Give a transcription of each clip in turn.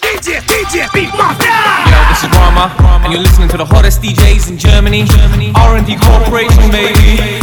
DJ, Beat Mafia. Yo, this is Rama, and you're listening to the hottest DJs in Germany. R&D Corporation, baby.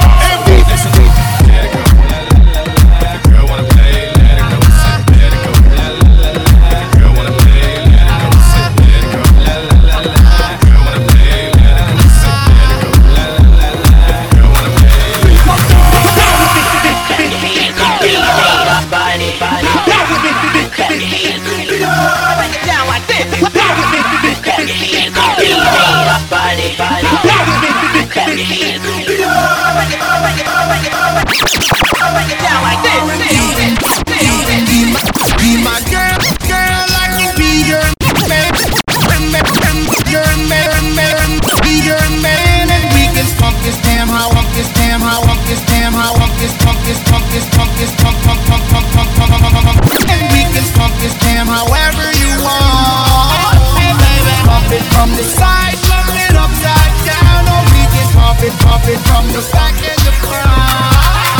Be my girl, I can be your man. Be your man, and we can funk this damn how, funk this damn how, funk this damn how, funk this, and we can funk this damn however you want. Hey baby, pump it from the side, pump it upside down, or we can pump it from the back and the front.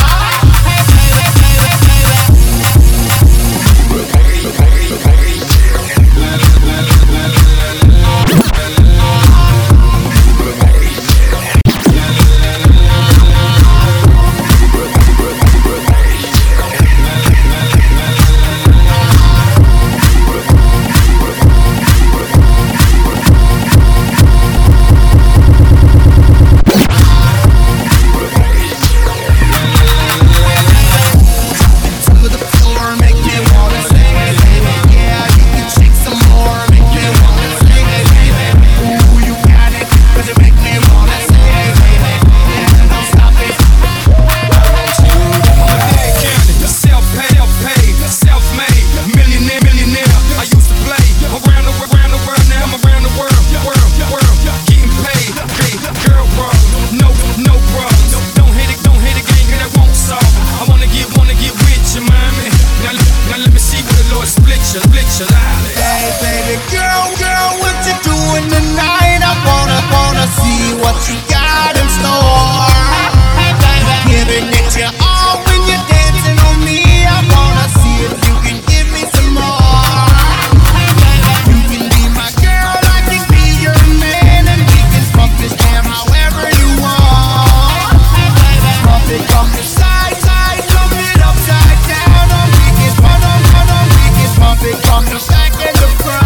Hey baby girl, what you doing tonight? I wanna see what you got in store. Hey baby, giving it your all when you're dancing on me. I wanna see if you can give me some more. Hey baby, you can be my girl, I can be your man, and we can funk this damn however you want. Hey baby, pump it from the side, pump it upside down, or we can pump it from the back and the front.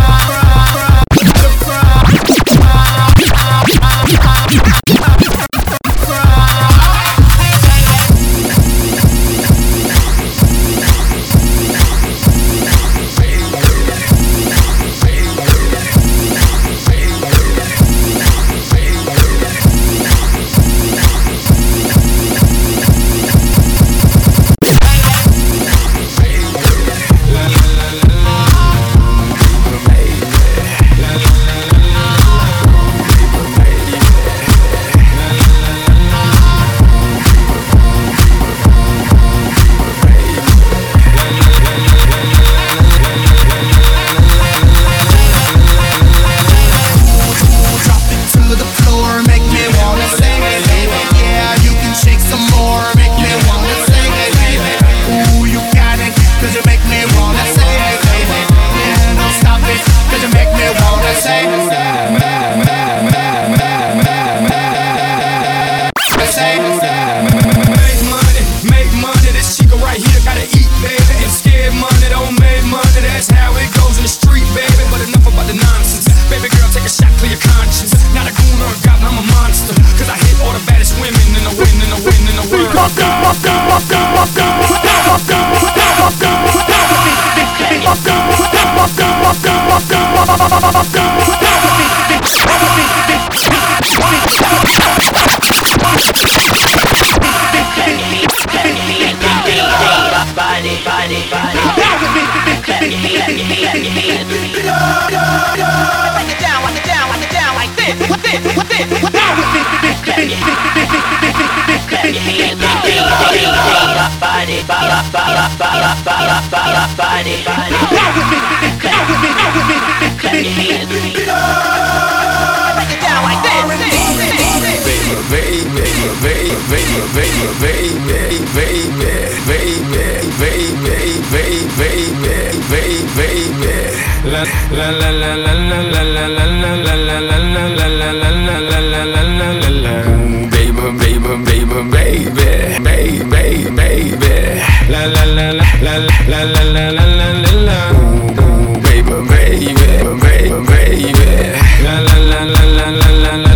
Make money, this chica right here gotta eat, baby. And scared money don't make money, that's how it goes in the street, baby. But enough about the nonsense, baby girl, take a shot, clear your conscience. Not a goon or a goblin, I'm a monster, cause I hit all the baddest women in the world. Baby. baby, baby, baby, baby,